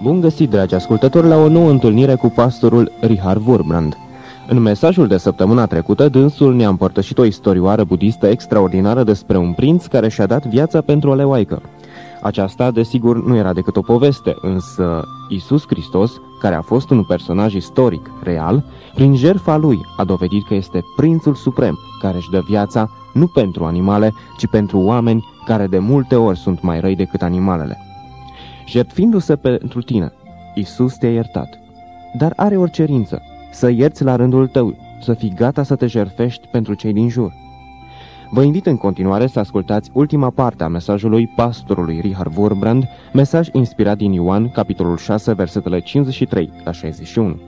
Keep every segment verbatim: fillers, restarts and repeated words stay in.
Bun găsit, dragi ascultători, la o nouă întâlnire cu pastorul Richard Wurmbrand. În mesajul de săptămâna trecută, dânsul ne-a împărtășit o istorioară budistă extraordinară despre un prinț care și-a dat viața pentru o leoaică. Aceasta, desigur, nu era decât o poveste, însă Iisus Hristos, care a fost un personaj istoric, real, prin jertfa lui a dovedit că este prințul suprem, care își dă viața nu pentru animale, ci pentru oameni care de multe ori sunt mai răi decât animalele. Jertfindu-se pentru tine, Iisus te-a iertat, dar are o cerință, să ierți la rândul tău, să fii gata să te jertfești pentru cei din jur. Vă invit în continuare să ascultați ultima parte a mesajului pastorului Richard Wurmbrand, mesaj inspirat din Ioan, capitolul șase, versetele cincizeci și trei la șaizeci și unu.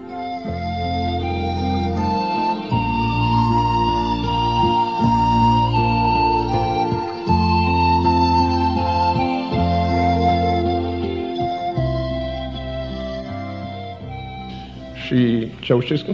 Și Ceaușescu?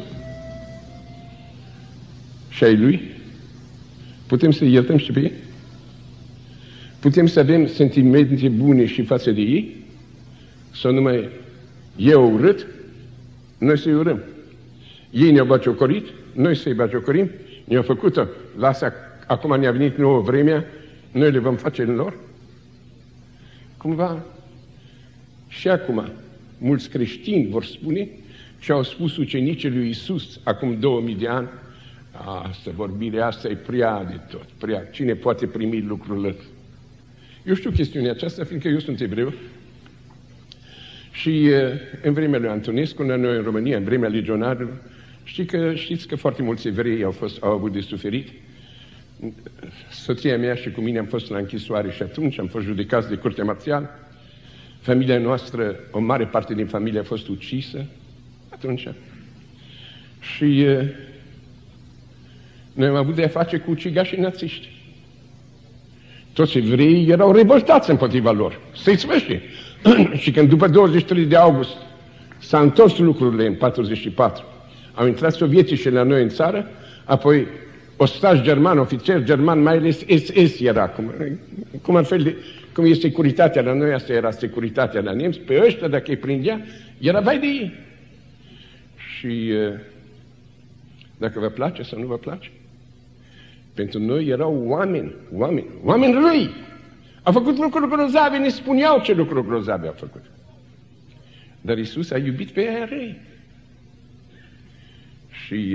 Și ai lui? Putem să iertăm și pe ei? Putem să avem sentimente bune și față de ei? Sau numai eu urât? Noi să-i urăm. Ei ne-au bagiocorit, noi să-i bagiocorim, ne-au făcut-o. Lasă, acum ne-a venit nouă vremea, noi le vom face în lor? Cumva, și acum, mulți creștini vor spune ce au spus ucenicii lui Iisus acum două mii de ani. Asta, vorbirea asta e prea de tot, prea. Cine poate primi lucrurile? Eu știu chestiunea aceasta, fiindcă eu sunt evreu și în vremea lui Antonescu, noi în România, în vremea legionarilor, știi că, știți că foarte mulți evrei au, fost, au avut de suferit. Soția mea și cu mine am fost la închisoare și atunci am fost judecați de curtea marțială. Familia noastră, o mare parte din familie a fost ucisă atunci. Și noi am avut de a face cu ucigașii națiști. Toți evreii erau revoltați împotriva lor. Se-i sfârșe. Și când după douăzeci și trei de august s-a întors lucrurile în patruzeci și patru, au intrat sovietii și la noi în țară, apoi ostaș german, ofițer german, mai ales S S era, cum, cum, în fel de, cum e securitatea la noi, asta era securitatea la nemți, pe ăștia, dacă îi prindea, era vai de ei. Și dacă vă place sau nu vă place, pentru noi erau oameni, oameni, oameni răi. Au făcut lucruri grozave, ne spuneau ce lucruri grozave au făcut. Dar Iisus a iubit pe aia răi. Și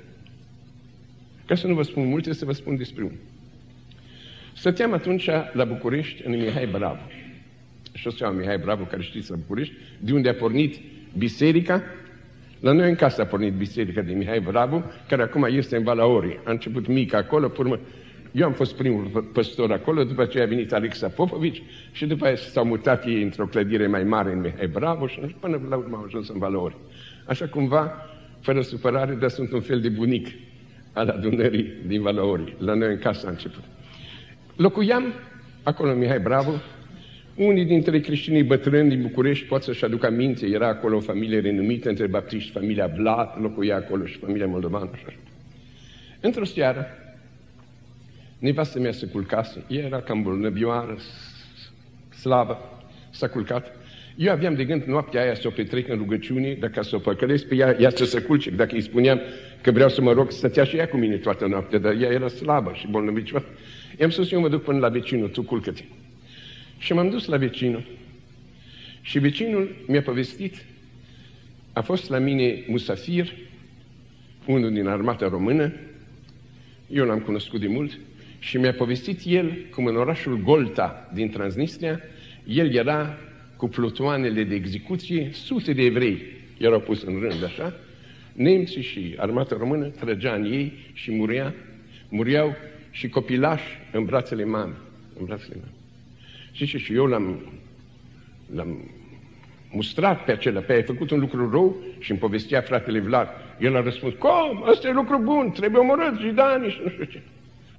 ca să nu vă spun multe, să vă spun despre unul. Stăteam atunci la București, în Mihai Bravo. Șoseaua Mihai Bravo, care știți, la București, de unde a pornit biserica. La noi în casă a pornit biserica de Mihai Bravo, care acum este în Valaori. A început mică acolo, pe urmă, eu am fost primul păstor acolo, după aceea a venit Alexa Popovici și după aceea s-au mutat ei într-o clădire mai mare în Mihai Bravo și până la urmă au ajuns în Valaori. Așa cumva, fără supărare, dar sunt un fel de bunic al adunării din Valaori. La noi în casă a început. Locuiam acolo în Mihai Bravo. Unii dintre creștinii bătrâni din București pot să-și aducă aminte, era acolo o familie renumită între baptiști, familia Vlad, locuia acolo și familia Moldovan. Așa. Într-o seară, nevastă mea se culcase, ea era cam bolnăbioară, slavă, s-a culcat. Eu aveam de gând noaptea aia să o petrec în rugăciune, dacă să o păcălesc pe ea, ea să se culce. Dacă îi spuneam că vreau să mă rog, stătea și ea cu mine toată noaptea, dar ea era slabă și bolnăbicioară. I-am spus, eu mă duc până la vecinul, tu culcă-te. Și m-am dus la vecinul și vecinul mi-a povestit, a fost la mine musafir, unul din armata română, eu l-am cunoscut de mult, și mi-a povestit el cum în orașul Golta din Transnistria, el era cu plutoanele de execuție, sute de evrei erau pus în rând așa, nemții și armata română trăgea în ei și murea, muriau și copilași în brațele mamei, în brațele mamei. Și, și, și eu l-am, l-am mustrat pe acela, pe aia, a făcut un lucru rău și îmi povestea fratele Vlad. El a răspuns, cum? Ăsta e lucru bun, trebuie omorât jidanii și nu știu ce.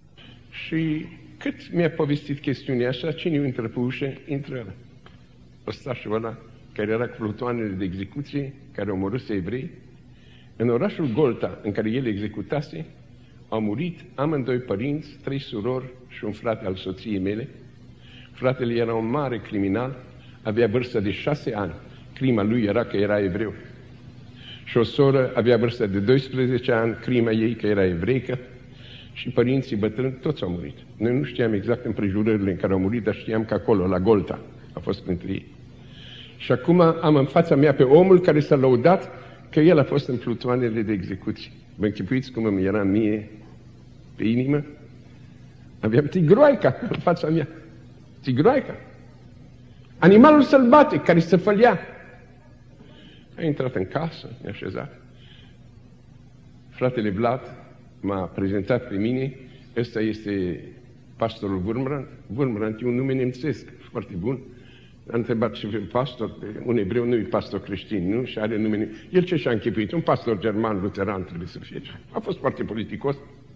Și cât mi-a povestit chestiunea așa, cine intră pe ușă, intră ostașul ăla, care era cu plutoanele de execuție, care omorâse evrei. În orașul Golta, în care el executase, au murit amândoi părinți, trei surori și un frate al soției mele. Fratele era un mare criminal, avea vârstă de șase ani. crima lui era că era evreu. Și o soră avea vârsta de doisprezece ani, crima ei că era evreică, și părinții bătrâni toți au murit. Noi nu știam exact împrejurările în care au murit, dar știam că acolo, la Golta, a fost printre ei. Și acum am în fața mea pe omul care s-a lăudat că el a fost în plutoanele de execuție. Vă închipuiți cum îmi era mie pe inimă? Aveam tigroaica în fața mea. Tigroaica. Animalul sălbatic care se fălea. A intrat în casă, ne-a așezat. Fratele Vlad m-a prezentat pe mine. Ăsta este pastorul Wurmbrand. Wurmbrand e un nume nemțesc, foarte bun. A întrebat ce pastor, un evreu nu e pastor creștin, nu? Și are nume. El ce și-a închipuit? Un pastor german, luteran trebuie să fie. A fost foarte politicos.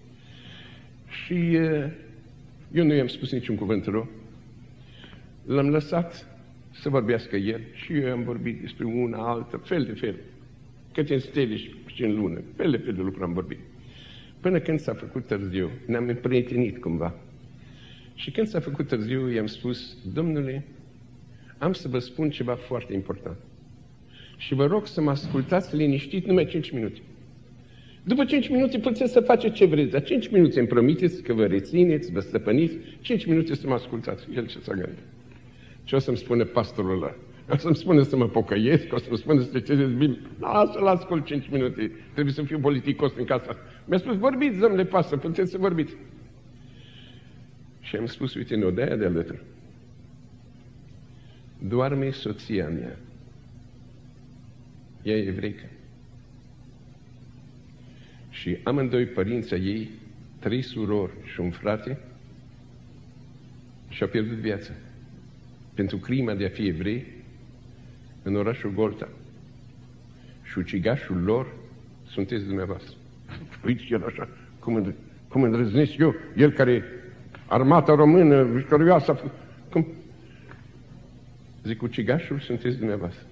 Și eu nu i-am spus niciun cuvânt rău. L-am lăsat să vorbească el și eu am vorbit despre una, altă, fel de fel. Câte în stele și în lună, fel de fel de lucruri am vorbit. Până când s-a făcut târziu, ne-am împrietenit cumva. Și când s-a făcut târziu, i-am spus, domnule, am să vă spun ceva foarte important. Și vă rog să mă ascultați liniștit numai cinci minute. După cinci minute puteți să faceți ce vreți, dar cinci minute îmi promiteți că vă rețineți, vă stăpâniți, cinci minute să mă ascultați. El ce s-a gândit? Ce o să-mi spune pastorul ăla? O să-mi spune să mă pocăiesc, o să-mi spune să cedeți bine. Lasă-l ascult cinci minute, trebuie să fiu politicos în casa asta. Mi-a spus, vorbiți, domnule pastor, puteți să vorbiți. Și am spus, uite, în odaia de alături doarme soția mea. Ea e evreică. Și amândoi părinții ei, trei surori și un frate, și-au pierdut viața pentru crima de a fi evrei în orașul Golta. Și ucigașul lor sunteți dumneavoastră. Uite el așa, cum, cum îndrăznesc eu, el care armata română, victorioasă, cum? Zic, ucigașul sunteți dumneavoastră.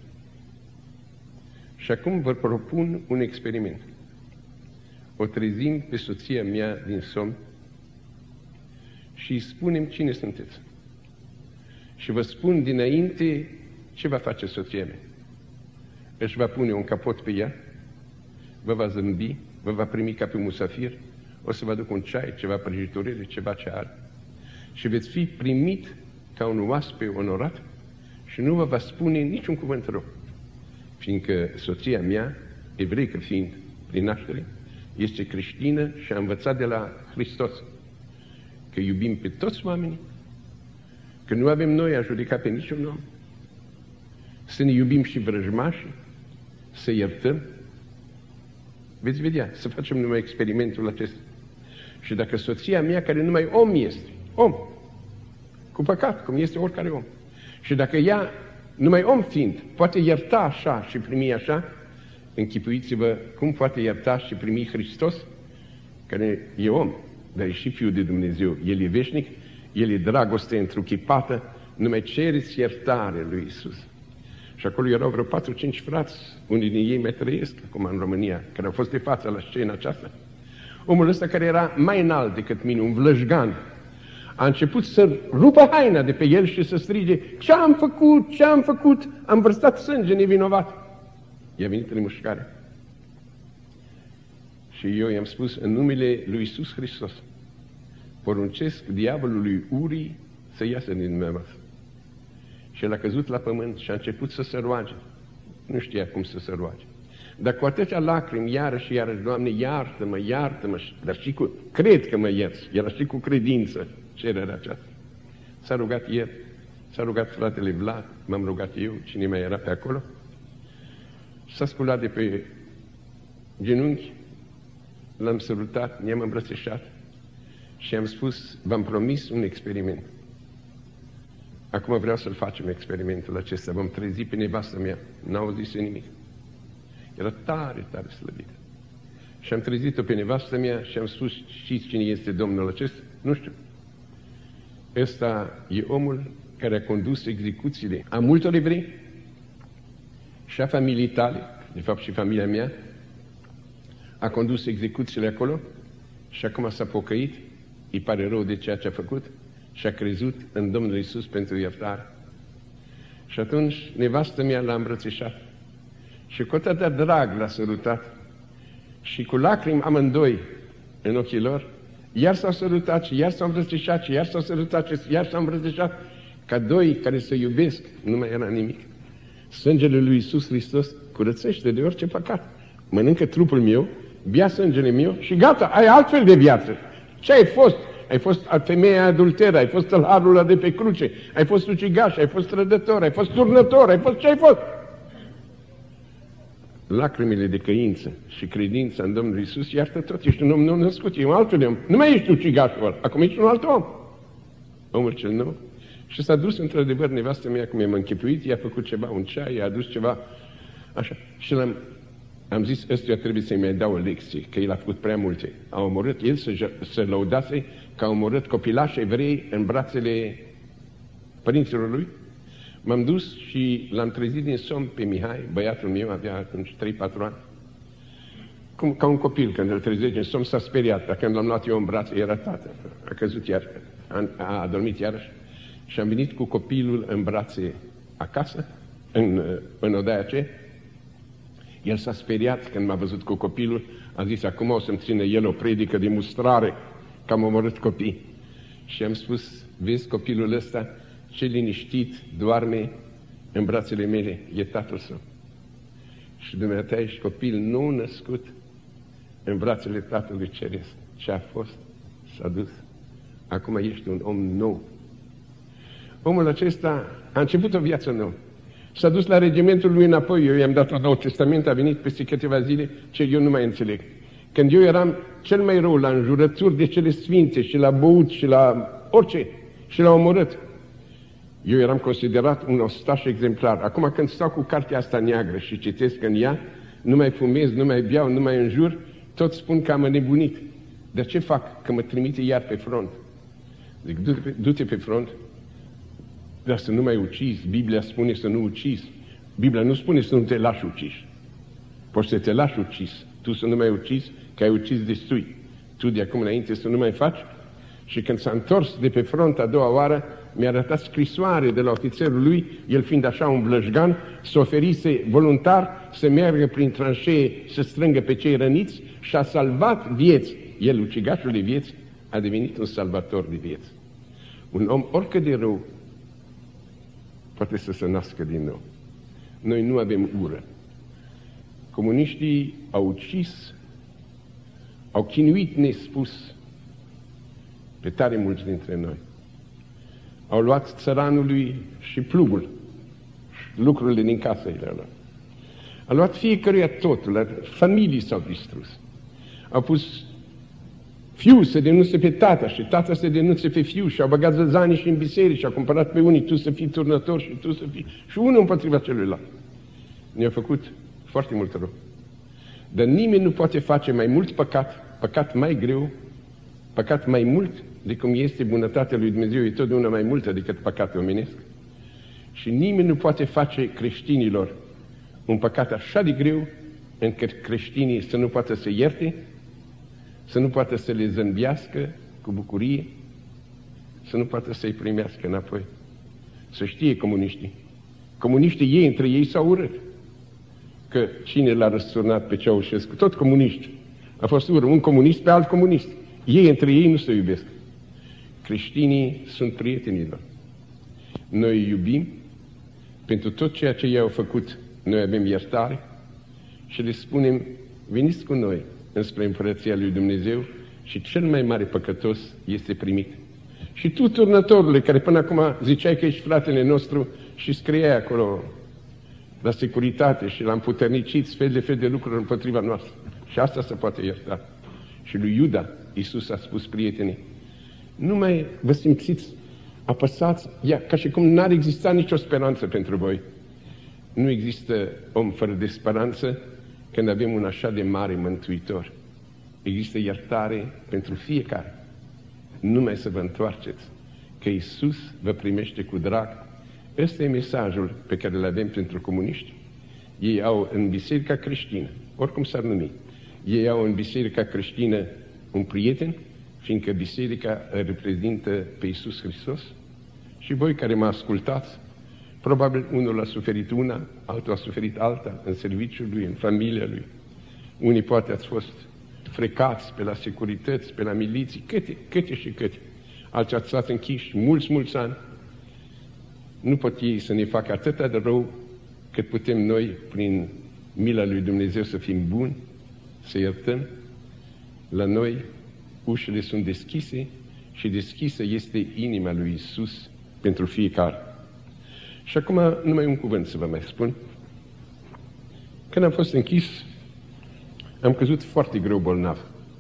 Și acum vă propun un experiment. O trezim pe soția mea din somn și îi spunem cine sunteți. Și vă spun dinainte ce va face soția mea. Își va pune un capot pe ea, vă va zâmbi, vă va primi ca pe un musafir, o să vă aduc un ceai, ceva prăjiturere, ceva ce are. Și veți fi primit ca un oaspe onorat și nu vă va spune niciun cuvânt rău. Fiindcă soția mea, evreică fiind prin naștere, este creștină și a învățat de la Hristos că iubim pe toți oamenii, că nu avem noi a judeca pe niciun om, să ne iubim și vrăjmașii, să iertăm. Veți vedea, să facem numai experimentul acesta. Și dacă soția mea, care numai om este, om, cu păcat, cum este oricare om, și dacă ea, numai om fiind, poate ierta așa și primi așa, închipuiți-vă cum poate ierta și primi Hristos, care e om, dar e și Fiul de Dumnezeu. El e veșnic, El e dragoste întruchipată, numai cereți iertare lui Iisus. Și acolo erau vreo patru, cinci frați, unii din ei mai trăiesc acum în România, care au fost de față la scena aceasta. Omul ăsta care era mai înalt decât mine, un vlășgan, a început să rupă haina de pe el și să strige, ce-am făcut, ce-am făcut, am vărsat sânge nevinovat. I-a venit remușcarea. Și eu i-am spus, în numele lui Iisus Hristos, poruncesc diavolului Urii să iasă din dumneavoastră. Și el a căzut la pământ și a început să se roage. Nu știa cum să se roage. Dar cu atâtea lacrimi, iarăși și iarăși, Doamne, iartă-mă, iartă-mă, dar și cu, cred că mă ierți, era și cu credință cererea aceasta. S-a rugat el, s-a rugat fratele Vlad, m-am rugat eu, cine mai era pe acolo, s-a sculat de pe genunchi, l-am sărutat, ne-am îmbrățișat și am spus, v-am promis un experiment. Acum vreau să-l facem experimentul acesta, vom trezi pe nevastă mea, n-au zis nimic. Era tare, tare slăbită. Și am trezit-o pe nevastă mea și am spus, știți cine este Domnul acesta? Nu știu. Ăsta e omul care a condus execuțiile a multor evrei și a familiei tale, de fapt și familia mea, a condus execuțiile acolo și acum s-a pocăit, îi pare rău de ceea ce a făcut și a crezut în Domnul Iisus pentru iertare. Și atunci nevastă mea l-a îmbrățișat și cu atâta drag l-a sărutat și cu lacrimi amândoi în ochii lor, iar s-au sărutat și iar s-au îmbrățișat și iar s-au sărutat și iar s-au îmbrățișat. Ca doi care se iubesc, nu mai era nimic. Sângele lui Iisus Hristos curățește de orice păcat. Mănâncă trupul meu, bea sângele meu și gata, ai altfel de viață. Ce ai fost? Ai fost femeia adulteră, ai fost tâlharul ăla de pe cruce, ai fost ucigaș, ai fost trădător, ai fost turnător, ai fost ce ai fost? Lacrimile de căință și credința în Domnul Iisus iartă tot. Ești un om nou născut, e un altul om. Nu mai ești ucigașul ăla, acum ești un alt om. Omul cel nou. Și s-a dus într-adevăr nevastă mea, cum i-am închipuit, i-a făcut ceva, un ceai, i-a adus ceva, așa. Și l-am, am zis, ăstuia trebuie să-i mai dau o lecție, că el a făcut prea multe. A omorât, el să, să lăudase că a omorât copilași evrei în brațele părinților lui. M-am dus și l-am trezit din somn pe Mihai, băiatul meu, avea atunci trei patru ani. Cum, ca un copil, când îl trezești din somn, s-a speriat, dar când l-am luat eu în brațe, era tată. A căzut iar, a, a adormit iarăși. Și am venit cu copilul în brațe acasă, în, în odaia aceea. El s-a speriat când m-a văzut cu copilul, a zis, acum o să-mi țină el o predică de mustrare, că am omorât copii. Și am spus, vezi copilul ăsta, ce liniștit doarme în brațele mele, e tatăl său. Și dumneata ești copil nou născut în brațele Tatălui Ceresc. Ce a fost, s-a dus. Acum ești un om nou. Omul acesta a început o viață nouă. S-a dus la regimentul lui înapoi, eu i-am dat un nou testament, a venit peste câteva zile, ce eu nu mai înțeleg. Când eu eram cel mai rău la înjurături de cele sfințe și la băut și la orice, și la omorât, eu eram considerat un ostaș exemplar. Acum când stau cu cartea asta neagră și citesc în ea, nu mai fumez, nu mai beau, nu mai înjur, toți spun că am înnebunit. Dar ce fac? Că mă trimite iar pe front. Zic, du-te, du-te pe front, dar să nu mai ucizi. Biblia spune să nu ucizi. Biblia nu spune să nu te lași uciși. Poți să te lași ucis. Tu să nu mai ucizi, că ai ucis destui. Tu de acum înainte să nu mai faci. Și când s-a întors de pe front a doua oară, mi-a arătat scrisoare de la ofițerul lui, el fiind așa un blăjgan, s-a oferise voluntar să meargă prin tranșee să strângă pe cei răniți și a salvat vieți. El, ucigașul de vieți, a devenit un salvator de vieți. Un om, oricât de rău, poate să se nască din nou. Noi nu avem ură. Comuniștii au ucis, au chinuit nespus pe tare mulți dintre noi. Au luat țăranului și plugul, lucrurile din casele lor. Au luat fiecăruia totul, familii s-au distrus. Au pus fiul să denunțe pe tata și tata să denunțe pe fiu și au băgat zăzanii și în biserici și au cumpărat pe unii, tu să fii turnător și tu să fii... Și unul împotriva celuilalt. Ne-a făcut foarte mult rău. Dar nimeni nu poate face mai mult păcat, păcat mai greu, păcat mai mult de cum este bunătatea lui Dumnezeu, e totdeauna mai multă decât păcatul omenesc. Și nimeni nu poate face creștinilor un păcat așa de greu încât creștinii să nu poată să ierte, să nu poată să le zâmbească cu bucurie, să nu poată să-i primească înapoi. Să știe comuniștii. Comuniștii ei între ei s-au urât. Că cine l-a răsturnat pe Ceaușescu? Tot comuniști. A fost ură, un comunist pe alt comunist. Ei între ei nu se iubesc. Creștinii sunt prietenilor. Noi iubim pentru tot ceea ce ei au făcut. Noi avem iertare și le spunem, veniți cu noi înspre Împărăția lui Dumnezeu și cel mai mare păcătos este primit. Și tu, turnătorule, care până acum ziceai că ești fratele nostru și scriai acolo la securitate și l-am puternicit fel de fel de lucruri împotriva noastră. Și asta se poate ierta. Și lui Iuda, Iisus a spus, prietenii, nu mai vă simțiți apăsați, ia, ca și cum n-ar exista nicio speranță pentru voi. Nu există om fără de speranță când avem un așa de mare mântuitor. Există iertare pentru fiecare. Numai să vă întoarceți, că Iisus vă primește cu drag. Ăsta e mesajul pe care îl avem pentru comuniști. Ei au în biserica creștină, oricum s-ar numi, ei au în biserica creștină un prieten, fiindcă biserica reprezintă pe Iisus Hristos. Și voi care mă ascultați, Probabil unul a suferit una, altul a suferit alta, în serviciul lui, în familia lui. Unii poate ați fost frecați pe la securități, pe la miliții, câte, câte și câte. Alții ați stat închiși mulți, mulți ani. Nu pot ei să ne facă atâta de rău cât putem noi, prin mila lui Dumnezeu, să fim buni, să iertăm. La noi ușile sunt deschise și deschisă este inima lui Iisus pentru fiecare. Și acum numai un cuvânt să vă mai spun. Când am fost închis, am căzut foarte greu bolnav.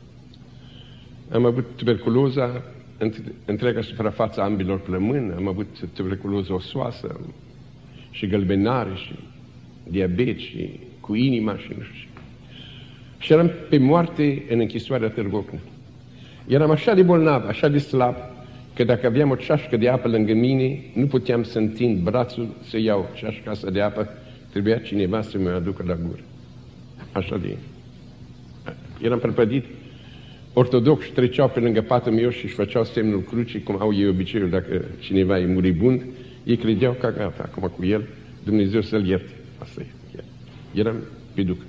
Am avut tuberculoza, întreaga suprafața ambilor plămâni, am avut tuberculoză osoasă și gălbenare și diabet și cu inima și nu știu. Și eram pe moarte în închisoarea Târgu Ocna. Eram așa de bolnav, așa de slab, că dacă aveam o ceașcă de apă lângă mine, nu puteam să întind brațul să iau ceașca asta de apă, trebuia cineva să mă aducă la gură. Așa de... Eram prăpădit. Ortodoxi treceau pe lângă patul meu și își făceau semnul crucii, cum au ei obiceiul dacă cineva e muribund. Ei credeau că gata, acum cu el, Dumnezeu să-l ierte. Asta e. Eram pe duc.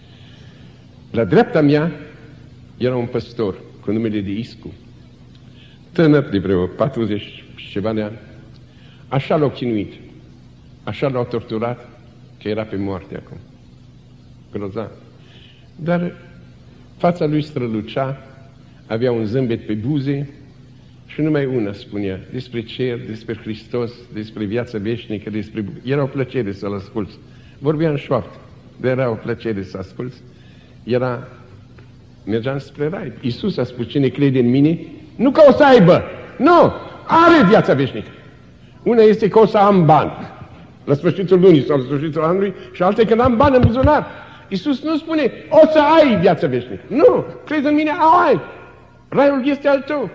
La dreapta mea era un păstor cu numele de Iscu, tânăr de vreo patruzeci și ceva de ani. Așa l-au chinuit, așa l-au torturat, că era pe moarte acum. Grozav. Dar fața lui strălucea, avea un zâmbet pe buze și numai una spunea despre cer, despre Hristos, despre viața veșnică, despre... Era o plăcere să-l asculți. Vorbea în șoaptă, dar era o plăcere să asculți. Era... Mergeam spre rai. Iisus a spus, cine crede în mine, nu că o să aibă, nu, are viața veșnică. Una este că o să am bani la sfârșitul lunii sau la sfârșitul anului și alta e când am bani în buzunar. Iisus nu spune, o să ai viața veșnică. Nu, crezi în mine, ai. Raiul este al tău.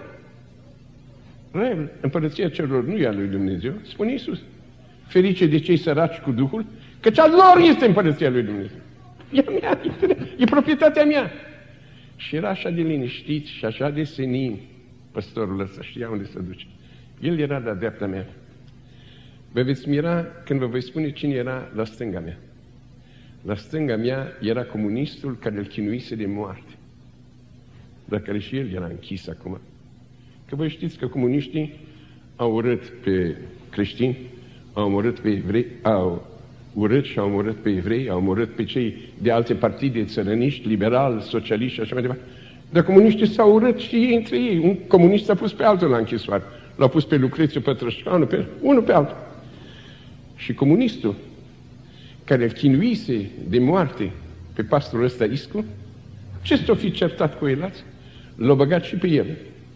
Raiul, împărăția cerurilor nu e al lui Dumnezeu, spune Iisus. Ferice de cei săraci cu Duhul, căci al lor este împărăția lui Dumnezeu. E a mea, e, e proprietatea mea. Și era așa de liniștit și așa de senin păstorul ăsta, știa unde se duce. El era la dreapta mea. Vă veți mira când vă voi spune cine era la stânga mea. La stânga mea era comunistul care îl chinuise de moarte, dar care și el era închis acum. Că voi știți că comuniștii au urât pe creștini, au omorât pe evrei, au urât și au omorât pe evrei, au omorât pe cei de alte partide, țărăniști, liberali, socialiști și așa mai departe. Dar comuniștii s-au urât și ei între ei. Un comunist s-a pus pe altul la închisoare. L-a pus pe Lucrețiu Pătrășcanu, pe unul pe altul. Și comunistul care îl chinuise de moarte pe pastorul ăsta Iscu, ce s-o fi certat cu el? L-a băgat și pe el.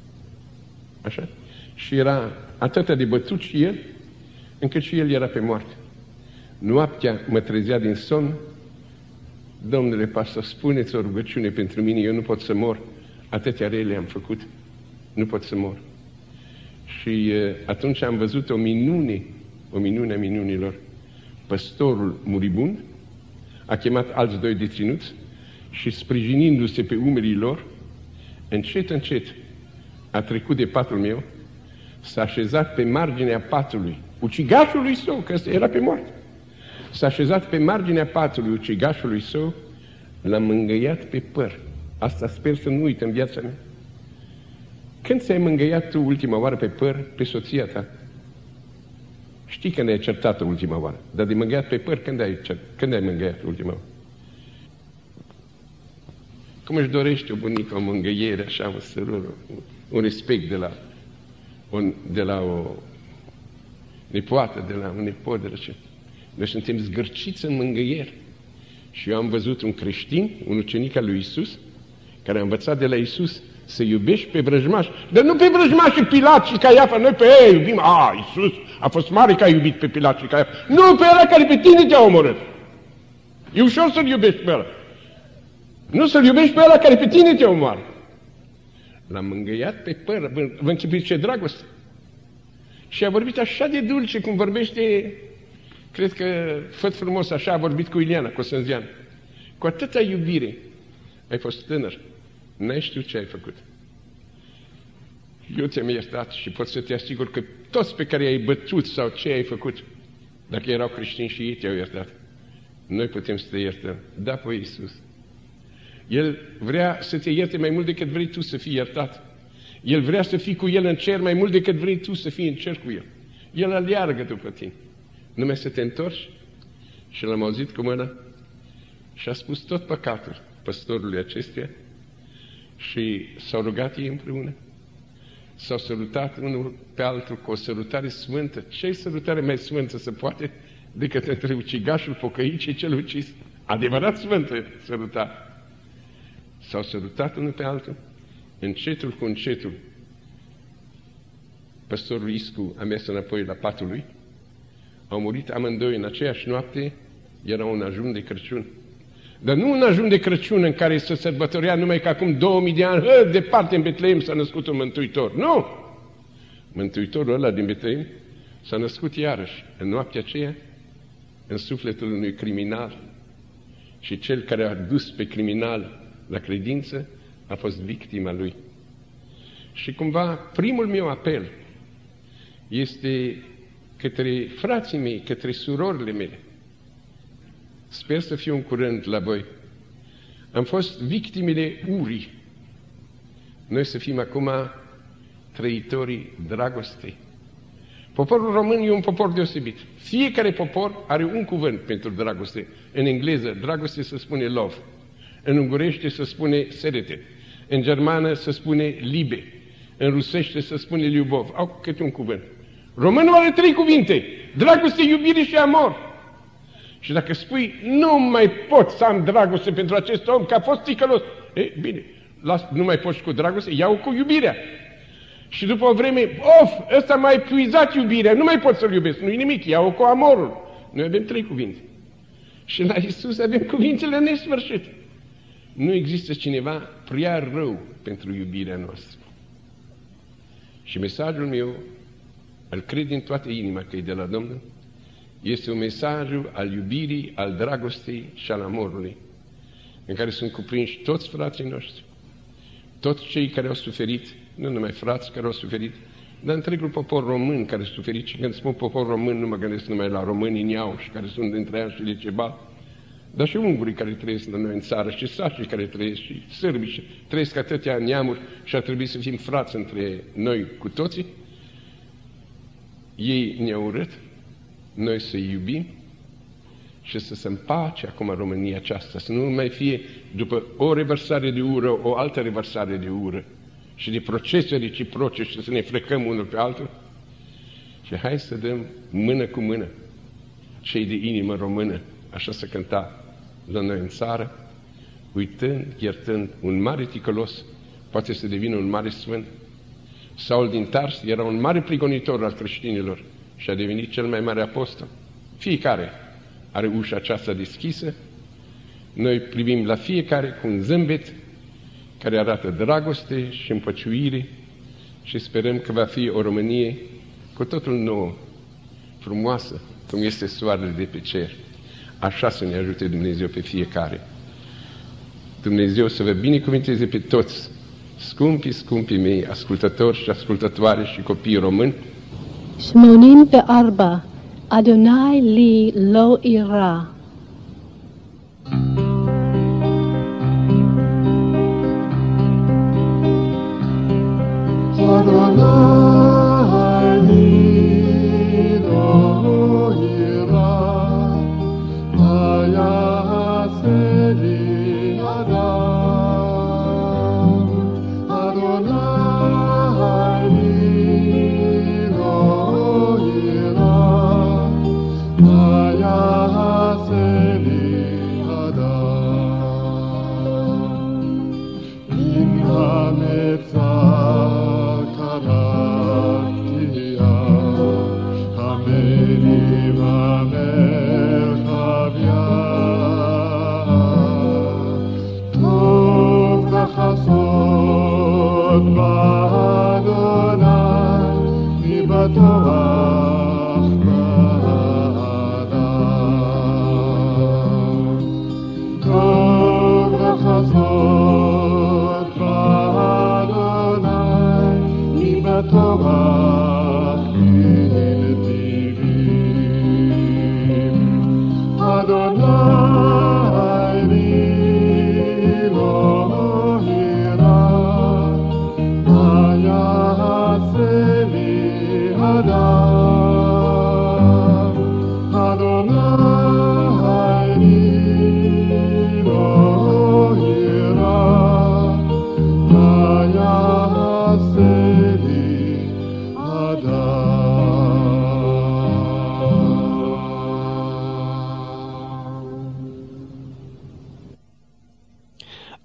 Așa? Și era atâta de bătut și el, încât și el era pe moarte. Noaptea mă trezea din somn, Domnule pastor, spuneți o rugăciune pentru mine, eu nu pot să mor, atâtea rele am făcut, nu pot să mor. Și uh, atunci am văzut o minune, o minune a minunilor. Păstorul muribund a chemat alți doi deținuți și sprijinindu-se pe umerii lor, încet, încet a trecut de patul meu, s-a așezat pe marginea patului, ucigașului său, că ăsta era pe moarte. S-a așezat pe marginea patului ucigașului său, l-a mângâiat pe păr. Asta sper să nu uit în viața mea. Când ți-ai mângâiat tu ultima oară pe păr, pe soția ta? Știi că ne-ai certat ultima oară, dar de mângâiat pe păr, când ai, când ai mângâiat ultima oară? Cum își dorește o bunică o mângâiere, așa, un sărur, un respect de la, un, de la o nepoată, de la un nepot, de la ce... Noi suntem zgârciți în mângâieri. Și eu am văzut un creștin, un ucenic al lui Iisus, care a învățat de la Iisus să iubești pe vrăjmași. Dar nu pe vrăjmași Pilat și Caiafa, noi pe ei iubim. A, Iisus a fost mare că a iubit pe Pilat și Caiafa. Nu pe ăla care pe tine te-a omorât. E ușor să-l iubești pe ăla. Nu să-l iubești pe ăla care pe tine te omoară. L-a mângâiat pe păr. Vă închipuiți ce dragoste. Și a vorbit așa de dulce cum vorbește... Cred că Făt Frumos așa a vorbit cu Ileana Cosânzian. Cu atâta iubire. Ai fost tânăr. N-ai știut ce ai făcut. Eu ți-am iertat și pot să te asigur că toți pe care i-ai bătut sau ce ai făcut, Dacă erau creștini și ei te-au iertat, noi putem să te iertăm. Da, pe Iisus. El vrea să te ierte mai mult decât vrei tu să fii iertat. El vrea să fii cu El în cer mai mult decât vrei tu să fii în cer cu El. El aleargă după tine. Numai să te întorci. Și l-am auzit cum ăla și a spus tot păcatul păstorului acestuia și s-au rugat ei împreună. S-au sărutat unul pe altul cu o sărutare sfântă. Ce sărutare mai sfântă se poate decât între ucigașul pocăit și cel ucis? Adevărat sfântă sărutare. S-au sărutat unul pe altul, încetul cu încetul. Păstorul Iscu a mers înapoi la patul lui. Au murit amândoi în aceeași noapte, era un ajun de Crăciun. Dar nu un ajun de Crăciun în care se sărbătorea numai că acum două mii de ani, hă, departe în Betleem s-a născut un Mântuitor. Nu! Mântuitorul ăla din Betleem s-a născut iarăși în noaptea aceea în sufletul unui criminal. Și cel care a dus pe criminal la credință a fost victima lui. Și cumva primul meu apel este către frații mei, către surorile mele. Sper să fiu în curând la voi. Am fost victimele urii. Noi să fim acum trăitorii dragostei. Poporul român e un popor deosebit. Fiecare popor are un cuvânt pentru dragoste. În engleză, dragoste se spune love. În ungurește se spune serete. În germană se spune libe. În rusește se spune liubov. Au câte un cuvânt. Românul are trei cuvinte. Dragoste, iubire și amor. Și dacă spui, nu mai pot să am dragoste pentru acest om, că a fost ticălos. E, bine, las, nu mai poți cu dragoste, iau cu iubirea. Și după o vreme, of, ăsta m-a epuizat iubirea, nu mai pot să-l iubesc, nu-i nimic, iau cu amorul. Noi avem trei cuvinte. Și la Iisus avem cuvintele nesfârșite. Nu există cineva prea rău pentru iubirea noastră. Și mesajul meu, îl cred din toată inima că e de la Domnul, este un mesaj al iubirii, al dragostei și al amorului, în care sunt cuprinși toți frații noștri, toți cei care au suferit, nu numai frați care au suferit, dar întregul popor român care a suferit. Și când spun popor român, nu mă gândesc numai la românii Niau și care sunt dintre ei și de Cebal, dar și ungurii care trăiesc la noi în țară, și sacii care trăiesc, și sârbii, și trăiesc atâtea neamuri și ar trebui să fim frați între noi cu toții. Ei ne-au urât, noi să-i iubim și să se împace acum România aceasta, să nu mai fie după o revărsare de ură, o altă revărsare de ură și de procese reciproce și să ne frecăm unul pe altul. Și hai să dăm mână cu mână, cei de inimă română, așa se cânta la noi în țară, uitând, iertând, un mare ticălos poate să devină un mare sfânt. Saul din Tars era un mare prigonitor al creștinilor și a devenit cel mai mare apostol. Fiecare are ușa aceasta deschisă. Noi privim la fiecare cu un zâmbet care arată dragoste și împăciuire și sperăm că va fi o Românie cu totul nouă, frumoasă, cum este soarele de pe cer. Așa să ne ajute Dumnezeu pe fiecare. Dumnezeu să vă binecuvânteze pe toți, scumpii, scumpii mei, ascultători și ascultătoare și copii români. שמונים וארבע, אדוני לי לא אירע. Torah, in T V.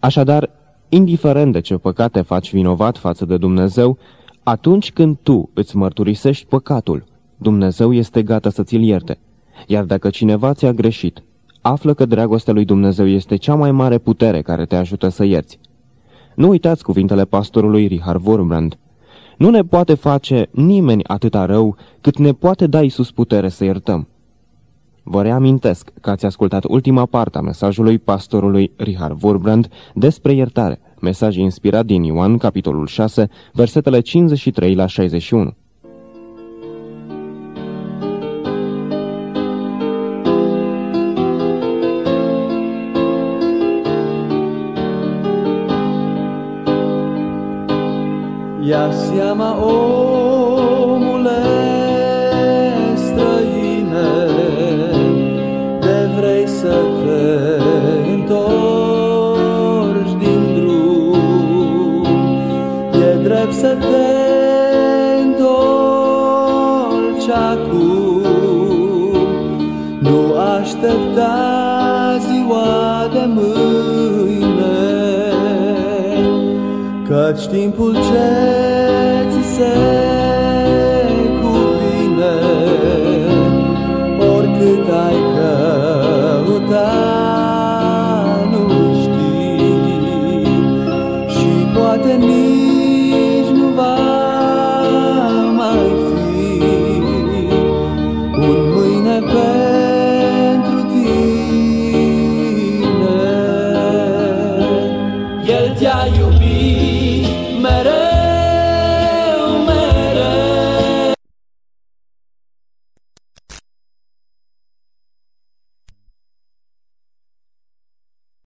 Așadar, indiferent de ce păcate faci vinovat față de Dumnezeu, atunci când tu îți mărturisești păcatul, Dumnezeu este gata să ți-l ierte. Iar dacă cineva ți-a greșit, află că dragostea lui Dumnezeu este cea mai mare putere care te ajută să ierți. Nu uitați cuvintele pastorului Richard Wurmbrand. Nu ne poate face nimeni atâta rău cât ne poate da Iisus putere să iertăm. Vă reamintesc că ați ascultat ultima parte a mesajului pastorului Richard Wurmbrand despre iertare, mesaj inspirat din Ioan, capitolul șase, versetele cincizeci și trei la șaizeci și unu. Ia seama, omule străine, de vrei să te întorci din drum. E drept să te întorci acum, nu aștepta ziua de mâine, căci timpul ce ți se